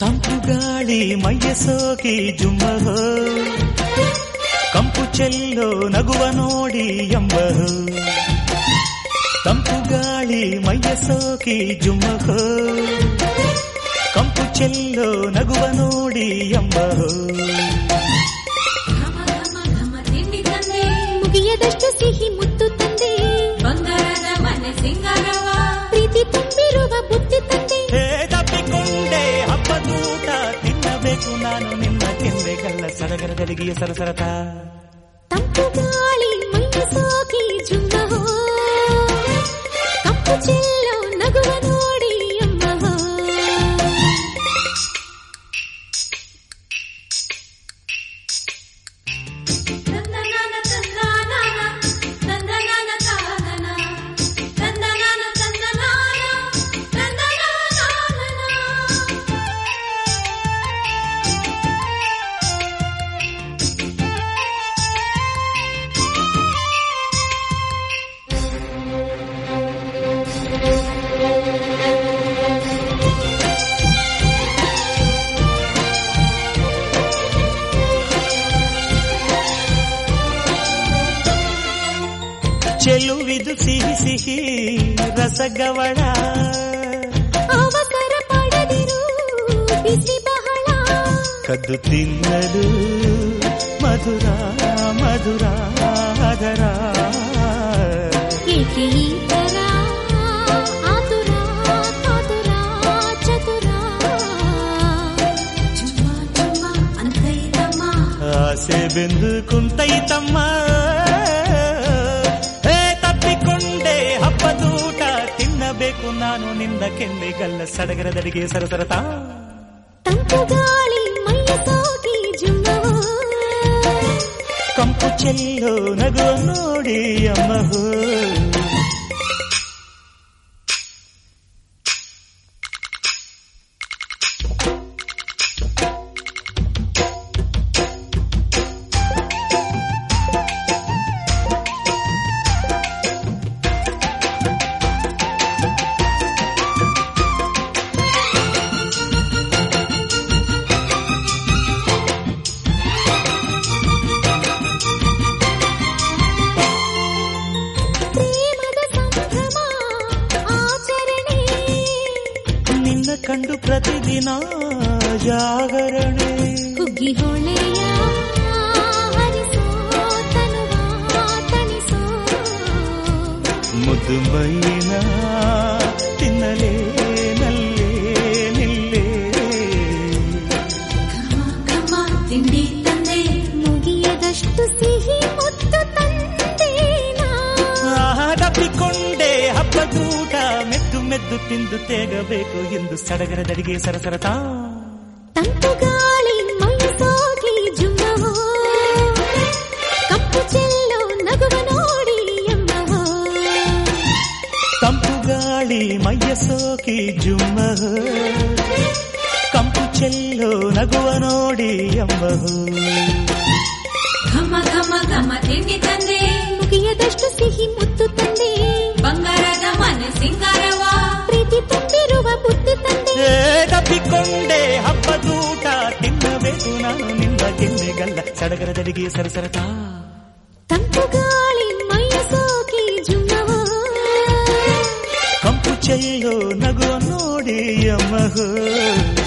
ತಂಪು ಗಾಳಿ ಮೈಯ ಸೋಕಿ ಜುಮ್ಮಹೋ, ಕಂಪು ಚೆಲ್ಲೋ ನಗುವ ನೋಡಿ ಎಂಬಹೋ. ತಂಪು ಗಾಳಿ ಮೈಯ ಸೋಕಿ ಜುಮ್ಮಹೋ, ಕಂಪು ಚೆಲ್ಲೋ ನಗುವ ನೋಡಿ ಎಂಬಹೋ. ಮುಗಿಯದಷ್ಟು ಸಿಹಿ ಮುತ್ತು ತಂದೆ, ಬಂಗಾರದ ಮನೆ ಸಿಂಗಾರವ, ಪ್ರೀತಿ ತುಂಬಿರುವ ಬುತ್ತಿ ತಂದೆ. ತಪ್ಪಿಕೊಂಡೆ ಹಬ್ಬದೂಟ ತಿನ್ನಬೇಕು ನಾನು ನಿನ್ನ ಕೆಂಬೆಗಲ್ಲ ಸಡಗರದಲ್ಲಿಗೆಯ ಸರಸರತ. ತಂಪು ಗಾಳಿ ಮೈಯ ಸೋಕಿ ಜುಮ್ಮಹೋ, ಕಂಪು ಚೆಲ್ಲೋ ನಗುವ ನೋಡಿ ಎಂಬಹೋ. ಚೆಲುವಿದು ಸಿಹಿ ಸಿಹಿ ರಸಗವಳ, ಅವಸರ ಪಡೆದಿರು ಬಿಸಿ ಬಹಳ, ಕದ್ದು ತಿನ್ನಲು ಮಧುರ ಮಧುರ ಅದರ. ಏಕೆ ಈ ತರ ಆತುರ ಕಾತುರ ಚತುರ, ಚುಮ್ಮ ಚುಮ್ಮ ಅಂತೈತಮ್ಮ, ಆಸೆ ಬೆಂದು ಕುಂತೈತಮ್ಮ. ತಪ್ಪಿಕೊಂಡೆ ಹಬ್ಬದೂಟ ತಿನ್ನಬೇಕು ನಾನು ನಿನ್ನ ಕೆಂಬೆಗಲ್ಲ ಸಡಗರದಡಿಗೆ ಸರಸರತ. ತಂಪು ಗಾಳಿ ಮೈಯ ಸೋಕಿ ಜುಮ್ಮಹೋ, ಕಂಪು ಚೆಲ್ಲೋ ನಗುವ ನೋಡಿ ಅಮ್ಮಹೋ. ಕಂಡು ಪ್ರತಿದಿನ ಜಾಗರಣೆ, ಹುಗ್ಗಿ ಹೊಳೆಯ ಹರಿಸೋ ತನುವ ತಣಿಸೋ, ಮುದ್ದು ಮೈನ ತಿನ್ನಲೇ ನಲ್ಲೇ ನಿಲ್ಲೇ. ಘಮ ಘಮ ತಿಂಡಿ ತಂದೆ, ಮುಗಿಯದಷ್ಟು ಸಿಹಿ ಮುತ್ತು ತಂದೇನಾ. ತಪ್ಪಿಕೊಂಡೆ ಹಬ್ಬದೂಟ ಮೆದ್ದು ಮೆದ್ದು ತಿಂದು ತೇಗಬೇಕು ಎಂದು ಸಡಗರದಡಿಗೆ ಸರಸರತ. ತಂಪು ಗಾಳಿ ಮೈಯ ಸೋಕಿ ಜುಮ್ಮಹೋ, ಕಂಪು ಚೆಲ್ಲೋ ನಗುವ ನೋಡಿ ಎಂಬಹೋ. ತಂಪು ಗಾಳಿ ಮೈಯ ಸೋಕಿ ಜುಮ್ಮಹೋ, ಕಂಪು ಚೆಲ್ಲೋ ನಗುವ ನೋಡಿ ಎಂಬಹೋ. ಘಮ ಘಮ ಘಮ ತಿಂಡಿ ತಂದೆ, ಮುಗಿಯದಷ್ಟು ಸಿಹಿ ಮುತ್ತು ತಂದೆ, ಬಂಗಾರದ ಮನೆ ಸಿಂಗಾರವ, ಪ್ರೀತಿ ತುಂಬಿರುವ ಬುತ್ತಿ ತಂದೆ. ತಪ್ಪಿಕೊಂಡೆ ಹಬ್ಬದೂಟ ತಿನ್ನಬೇಕು ನಾನು ನಿನ್ನ ಕೆನ್ನೆಗಲ್ಲ ಸಡಗರದಡಿಗೆ ಸರಸರತ. ತಂಪು ಗಾಳಿ ಮೈಯ ಸೋಕಿ ಜುಮ್ಮಹೋ, ಕಂಪು ಚೆಲ್ಲೋ ನಗುವ ನೋಡಿ ಅಮ್ಮಹೋ.